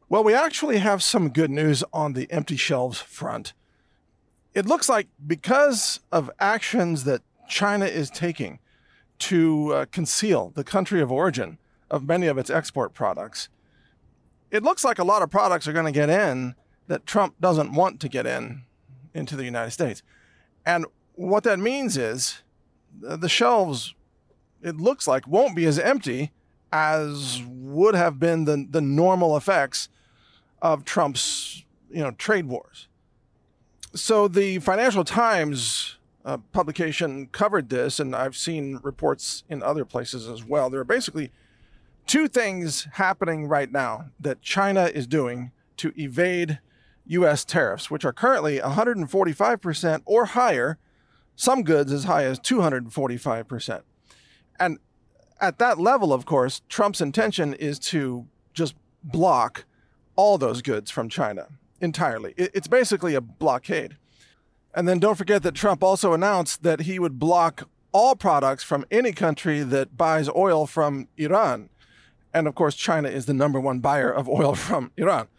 Well, we actually have some good news on the empty shelves front. It looks like because of actions that China is taking to conceal the country of origin of many of its export products, it looks like a lot of products are going to get in that Trump doesn't want to get into the United States. And what that means is the shelves, it looks like, won't be as empty as would have been the normal effects of Trump's trade wars. So the Financial Times publication covered this, and I've seen reports in other places as well. There are basically two things happening right now that China is doing to evade U.S. tariffs, which are currently 145% or higher, some goods as high as 245%. And at that level, of course, Trump's intention is to just block all those goods from China entirely. It's basically a blockade. And then don't forget that Trump also announced that he would block all products from any country that buys oil from Iran. And of course, China is the number one buyer of oil from Iran.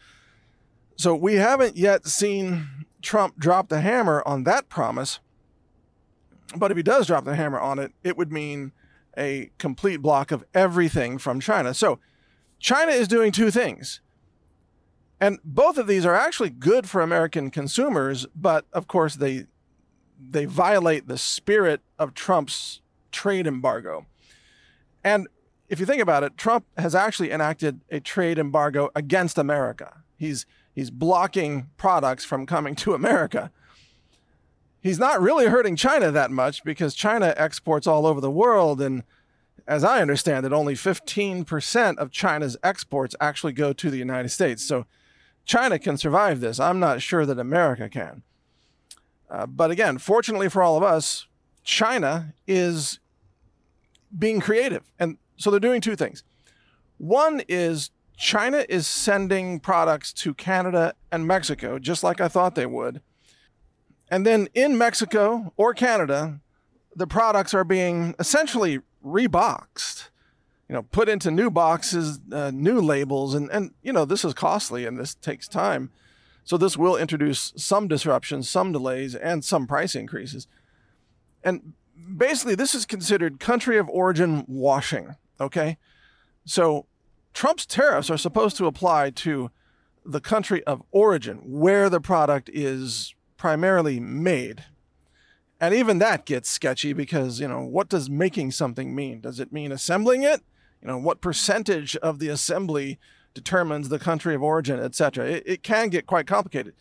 So we haven't yet seen Trump drop the hammer on that promise. But if he does drop the hammer on it, it would mean a complete block of everything from China. So China is doing two things. And both of these are actually good for American consumers, but of course they violate the spirit of Trump's trade embargo. And if you think about it, Trump has actually enacted a trade embargo against America. He's blocking products from coming to America. He's not really hurting China that much because China exports all over the world. And as I understand it, only 15% of China's exports actually go to the United States. So China can survive this. I'm not sure that America can. But again, fortunately for all of us, China is being creative. And so they're doing two things. One is China is sending products to Canada and Mexico, just like I thought they would. And then in Mexico or Canada, the products are being essentially reboxed, put into new boxes, new labels. And this is costly and this takes time. So this will introduce some disruptions, some delays, and some price increases. And basically, this is considered country of origin washing, okay? So Trump's tariffs are supposed to apply to the country of origin, where the product is primarily made. And even that gets sketchy because, what does making something mean? Does it mean assembling it? What percentage of the assembly determines the country of origin, etc.? It can get quite complicated.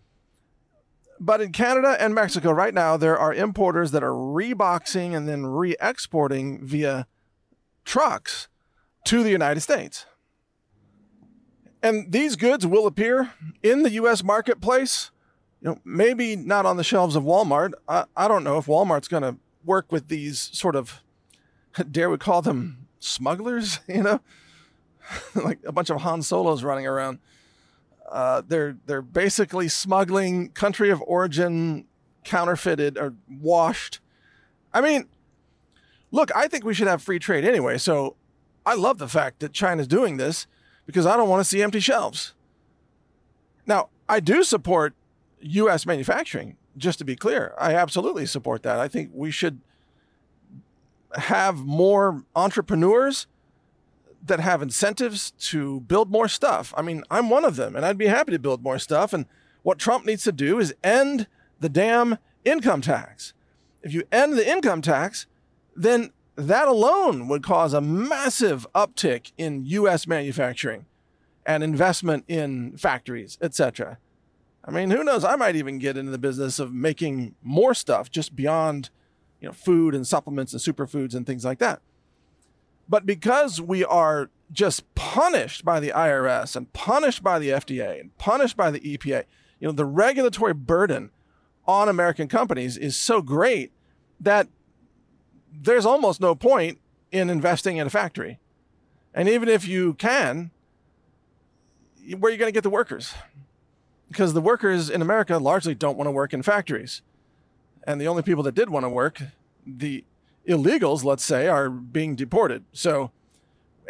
But in Canada and Mexico right now, there are importers that are reboxing and then re-exporting via trucks to the United States. And these goods will appear in the U.S. marketplace, maybe not on the shelves of Walmart. I don't know if Walmart's going to work with these sort of, dare we call them smugglers, like a bunch of Han Solos running around. They're basically smuggling country of origin, counterfeited or washed. I mean, look, I think we should have free trade anyway. So I love the fact that China's doing this because I don't want to see empty shelves. Now, I do support U.S. manufacturing, just to be clear. I absolutely support that. I think we should have more entrepreneurs that have incentives to build more stuff. I mean, I'm one of them, and I'd be happy to build more stuff. And what Trump needs to do is end the damn income tax. If you end the income tax, then that alone would cause a massive uptick in U.S. manufacturing and investment in factories, etc. I mean, who knows? I might even get into the business of making more stuff just beyond, food and supplements and superfoods and things like that. But because we are just punished by the IRS and punished by the FDA and punished by the EPA, the regulatory burden on American companies is so great that there's almost no point in investing in a factory. And even if you can, where are you going to get the workers? Because the workers in America largely don't want to work in factories. And the only people that did want to work, the illegals, let's say, are being deported. So, and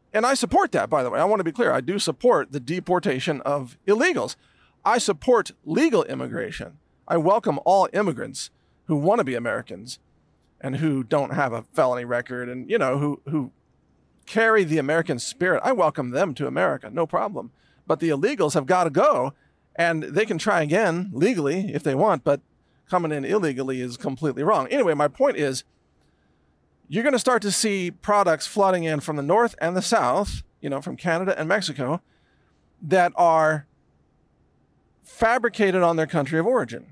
And I support that, by the way. I want to be clear. I do support the deportation of illegals. I support legal immigration. I welcome all immigrants who want to be Americans and who don't have a felony record and, who carry the American spirit. I welcome them to America, no problem. But the illegals have got to go, and they can try again legally if they want, but coming in illegally is completely wrong. Anyway, my point is, you're going to start to see products flooding in from the north and the south, from Canada and Mexico, that are fabricated on their country of origin.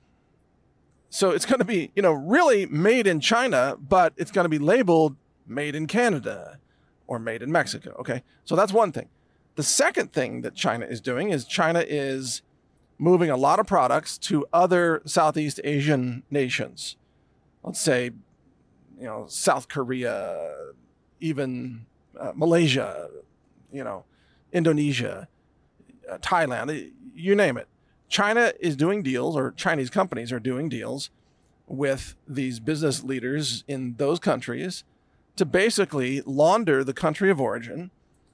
So it's going to be, really made in China, but it's going to be labeled made in Canada or made in Mexico. Okay. So that's one thing. The second thing that China is doing is China is moving a lot of products to other Southeast Asian nations. Let's say, South Korea, even Malaysia, Indonesia, Thailand, you name it. China is doing deals, or Chinese companies are doing deals with these business leaders in those countries to basically launder the country of origin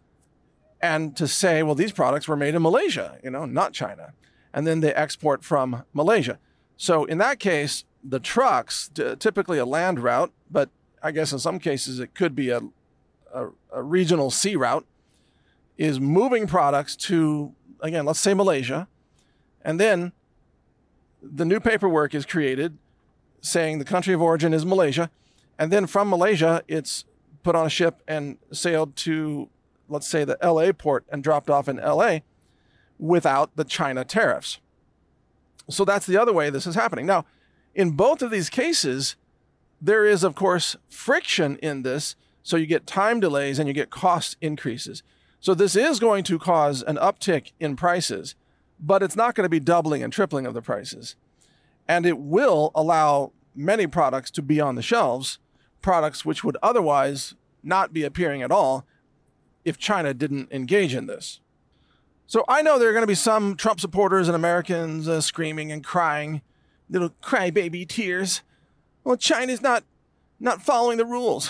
and to say, well, these products were made in Malaysia, not China. And then they export from Malaysia. So in that case, the trucks, typically a land route, but I guess in some cases it could be a regional sea route, is moving products to, again, let's say Malaysia. And then the new paperwork is created saying the country of origin is Malaysia. And then from Malaysia, it's put on a ship and sailed to, let's say, the LA port and dropped off in LA without the China tariffs. So that's the other way this is happening. Now, in both of these cases, there is, of course, friction in this. So you get time delays and you get cost increases. So this is going to cause an uptick in prices, but it's not going to be doubling and tripling of the prices. And it will allow many products to be on the shelves, products which would otherwise not be appearing at all if China didn't engage in this. So I know there are going to be some Trump supporters and Americans screaming and crying, little crybaby tears. Well, China's not following the rules.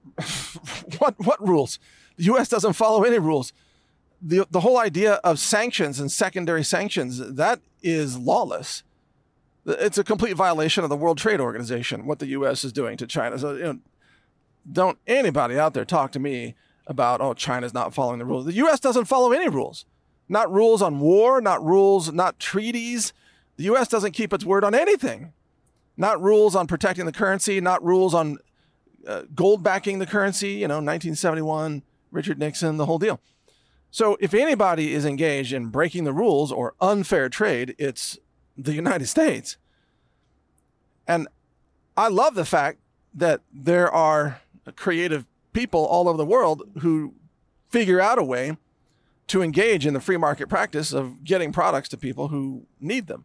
What rules? The U.S. doesn't follow any rules. The whole idea of sanctions and secondary sanctions, that is lawless. It's a complete violation of the World Trade Organization, what the U.S. is doing to China. So don't anybody out there talk to me about, China's not following the rules. The U.S. doesn't follow any rules. Not rules on war, not treaties. The U.S. doesn't keep its word on anything. Not rules on protecting the currency, not rules on gold backing the currency, 1971, Richard Nixon, the whole deal. So if anybody is engaged in breaking the rules or unfair trade, it's the United States. And I love the fact that there are creative people all over the world who figure out a way to engage in the free market practice of getting products to people who need them.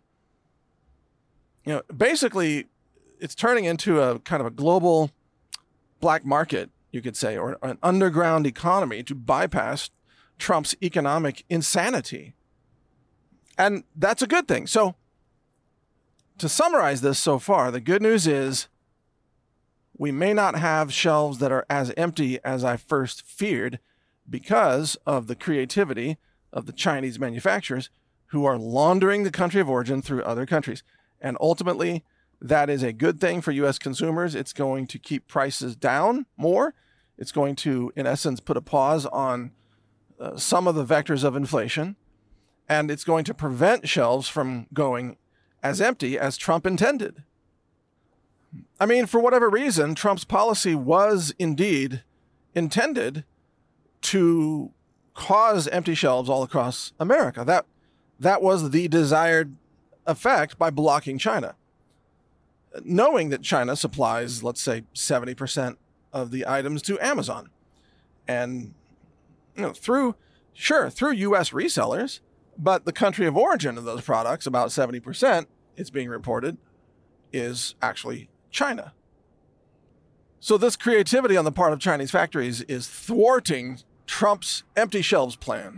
Basically, it's turning into a kind of a global black market, you could say, or an underground economy to bypass Trump's economic insanity. And that's a good thing. So to summarize this so far, the good news is we may not have shelves that are as empty as I first feared because of the creativity of the Chinese manufacturers who are laundering the country of origin through other countries. And ultimately, that is a good thing for U.S. consumers. It's going to keep prices down more. It's going to, in essence, put a pause on some of the vectors of inflation. And it's going to prevent shelves from going as empty as Trump intended. I mean, for whatever reason, Trump's policy was indeed intended to cause empty shelves all across America. That was the desired effect by blocking China. Knowing that China supplies, let's say, 70% of the items to Amazon. And, through U.S. resellers, but the country of origin of those products, about 70%, it's being reported, is actually China. So this creativity on the part of Chinese factories is thwarting Trump's empty shelves plan.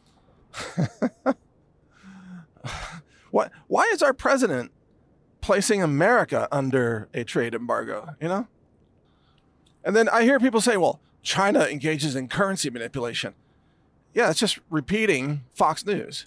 Why is our president placing America under a trade embargo, And then I hear people say, well, China engages in currency manipulation. Yeah, it's just repeating Fox News.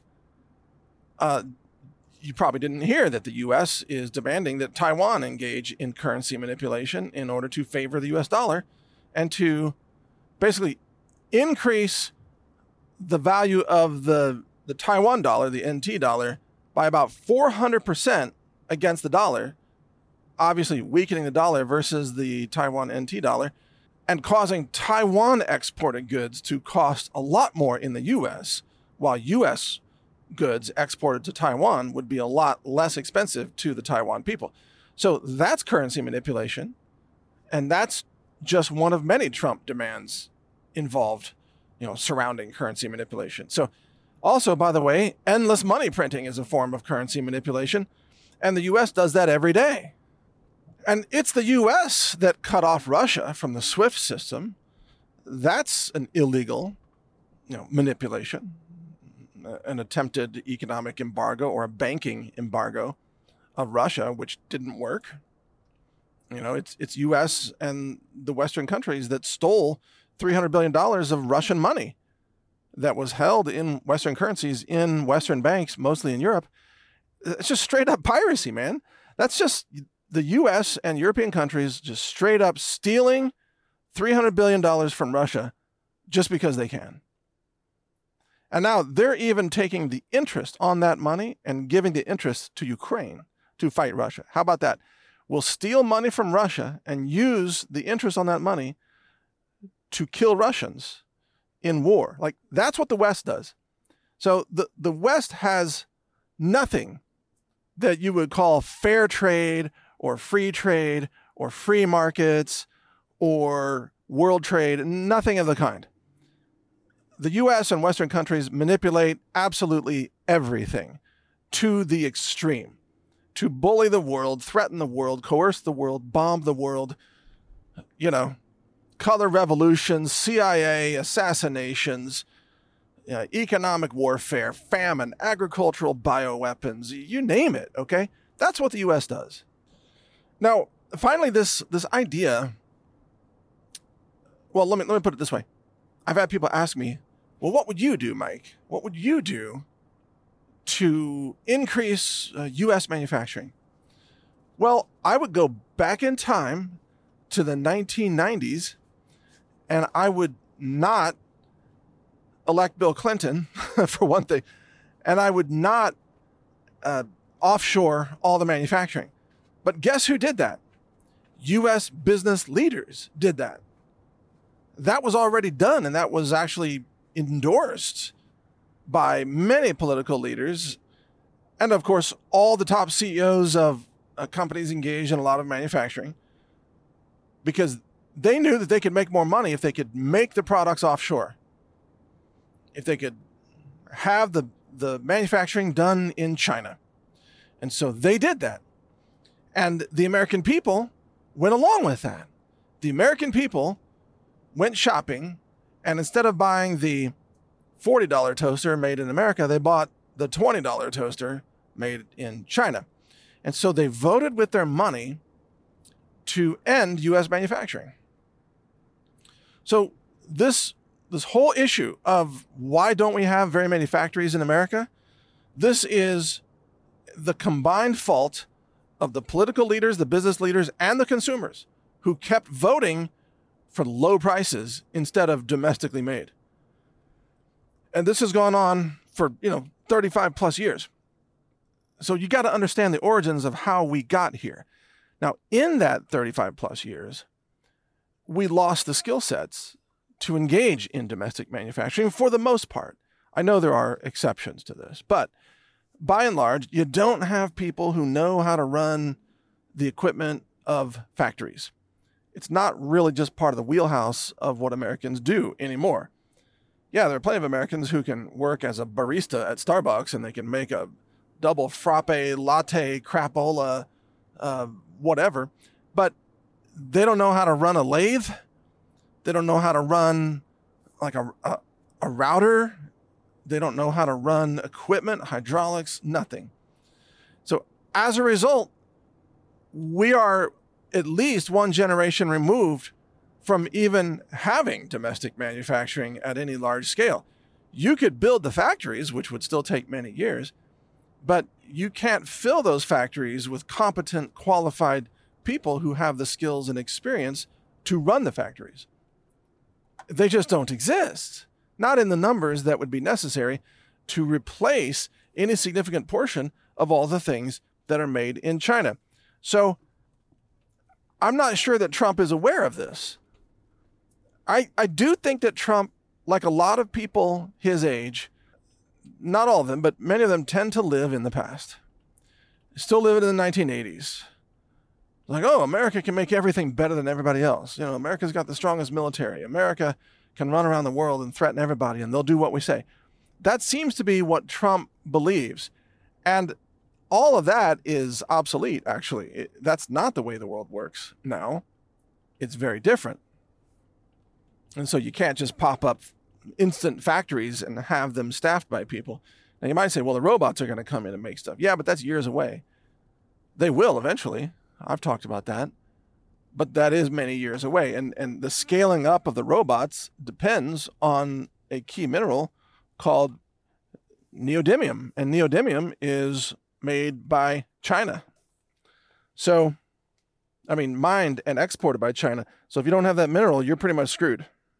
You probably didn't hear that the U.S. is demanding that Taiwan engage in currency manipulation in order to favor the U.S. dollar and to basically increase the value of the Taiwan dollar, the NT dollar, by about 400% against the dollar, obviously weakening the dollar versus the Taiwan NT dollar, and causing Taiwan exported goods to cost a lot more in the U.S., while U.S. goods exported to Taiwan would be a lot less expensive to the Taiwan people. So that's currency manipulation, and that's just one of many Trump demands involved, surrounding currency manipulation. So also, by the way, endless money printing is a form of currency manipulation, and the U.S. does that every day. And it's the U.S. that cut off Russia from the SWIFT system. That's an illegal, manipulation, an attempted economic embargo or a banking embargo of Russia, which didn't work. It's U.S. and the Western countries that stole $300 billion of Russian money that was held in Western currencies in Western banks, mostly in Europe. It's just straight up piracy, man. That's just the U.S. and European countries just straight up stealing $300 billion from Russia just because they can. And now they're even taking the interest on that money and giving the interest to Ukraine to fight Russia. How about that? We'll steal money from Russia and use the interest on that money to kill Russians in war. Like, that's what the West does. So the West has nothing that you would call fair trade or free markets or world trade, nothing of the kind. The U.S. and Western countries manipulate absolutely everything to the extreme, to bully the world, threaten the world, coerce the world, bomb the world, color revolutions, CIA assassinations, economic warfare, famine, agricultural bioweapons, you name it, okay? That's what the U.S. does. Now, finally, this idea, well, let me put it this way. I've had people ask me, well, what would you do, Mike? What would you do to increase U.S. manufacturing? Well, I would go back in time to the 1990s, and I would not elect Bill Clinton, for one thing, and I would not offshore all the manufacturing. But guess who did that? U.S. business leaders did that. That was already done, and that was actually endorsed by many political leaders, and of course, all the top CEOs of companies engaged in a lot of manufacturing, because they knew that they could make more money if they could make the products offshore. If they could have the manufacturing done in China. And so they did that. And the American people went along with that. The American people went shopping, and instead of buying the $40 toaster made in America, they bought the $20 toaster made in China. And so they voted with their money to end U.S. manufacturing. So this whole issue of why don't we have very many factories in America, this is the combined fault of the political leaders, the business leaders, and the consumers who kept voting for low prices instead of domestically made. And this has gone on for, 35 plus years. So you got to understand the origins of how we got here. Now, in that 35 plus years, we lost the skill sets to engage in domestic manufacturing for the most part. I know there are exceptions to this, but by and large, you don't have people who know how to run the equipment of factories. It's not really just part of the wheelhouse of what Americans do anymore. Yeah, there are plenty of Americans who can work as a barista at Starbucks and they can make a double frappe, latte, crapola, whatever, but they don't know how to run a lathe. They don't know how to run like a router. They don't know how to run equipment, hydraulics, nothing. So as a result, we are at least one generation removed from even having domestic manufacturing at any large scale. You could build the factories, which would still take many years, but you can't fill those factories with competent, qualified people who have the skills and experience to run the factories. They just don't exist, not in the numbers that would be necessary to replace any significant portion of all the things that are made in China. So I'm not sure that Trump is aware of this. I do think that Trump, like a lot of people his age, not all of them, but many of them tend to live in the past. Still living in the 1980s. Like, oh, America can make everything better than everybody else. You know, America's got the strongest military. America can run around the world and threaten everybody, and they'll do what we say. That seems to be what Trump believes. And all of that is obsolete, actually. That's not the way the world works now. It's very different. And so you can't just pop up instant factories and have them staffed by people. Now you might say, well, the robots are going to come in and make stuff. Yeah, but that's years away. They will eventually. I've talked about that. But that is many years away. And the scaling up of the robots depends on a key mineral called neodymium. And neodymium is made by China. So, I mean, mined and exported by China. So if you don't have that mineral, you're pretty much screwed.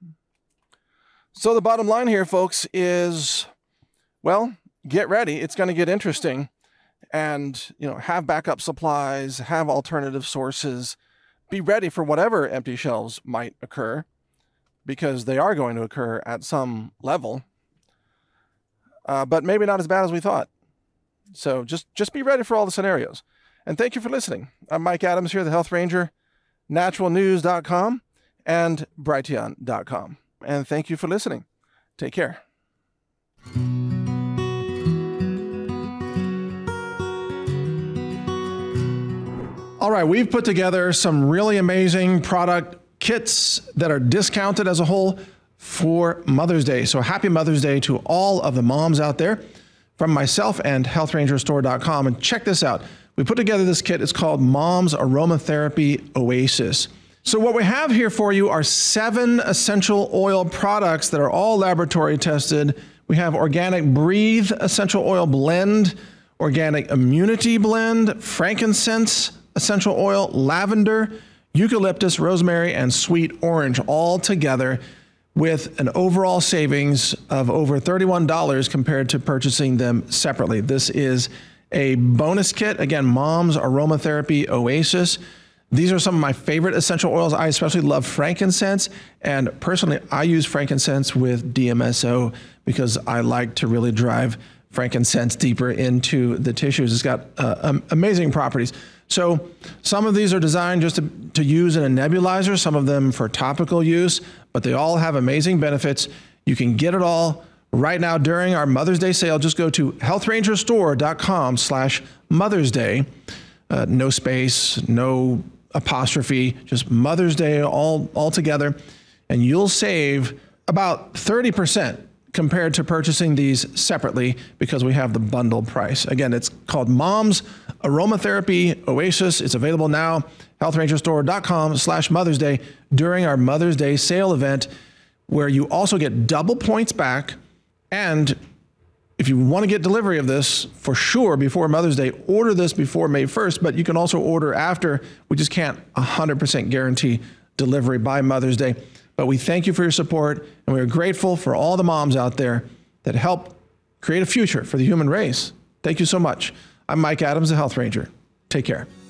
So the bottom line here, folks, is, well, get ready. It's going to get interesting. And, you know, have backup supplies, have alternative sources, be ready for whatever empty shelves might occur, because they are going to occur at some level, but maybe not as bad as we thought. So just be ready for all the scenarios. And thank you for listening. I'm Mike Adams here, the Health Ranger, naturalnews.com and Brighteon.com. And thank you for listening. Take care. All right, we've put together some really amazing product kits that are discounted as a whole for Mother's Day. So happy Mother's Day to all of the moms out there from myself and healthrangerstore.com. And check this out. We put together this kit. It's called Mom's Aromatherapy Oasis. So what we have here for you are 7 essential oil products that are all laboratory tested. We have Organic Breathe Essential Oil Blend, Organic Immunity Blend, Frankincense Essential Oil, Lavender, Eucalyptus, Rosemary, and Sweet Orange, all together with an overall savings of over $31 compared to purchasing them separately. This is a bonus kit. Again, Mom's Aromatherapy Oasis. These are some of my favorite essential oils. I especially love frankincense. And personally, I use frankincense with DMSO because I like to really drive frankincense deeper into the tissues. It's got amazing properties. So some of these are designed just to use in a nebulizer, some of them for topical use, but they all have amazing benefits. You can get it all right now during our Mother's Day sale. Just go to healthrangerstore.com/Mother's Day. No space, no apostrophe, just Mother's Day all together. And you'll save about 30% compared to purchasing these separately because we have the bundle price. Again, it's called Mom's Aromatherapy Oasis. It's available now, healthrangerstore.com/Mother's Day during our Mother's Day sale event, where you also get double points back. And if you want to get delivery of this for sure before Mother's Day, order this before May 1st, but you can also order after. We just can't 100% guarantee delivery by Mother's Day. But we thank you for your support, and we are grateful for all the moms out there that help create a future for the human race. Thank you so much. I'm Mike Adams, the Health Ranger. Take care.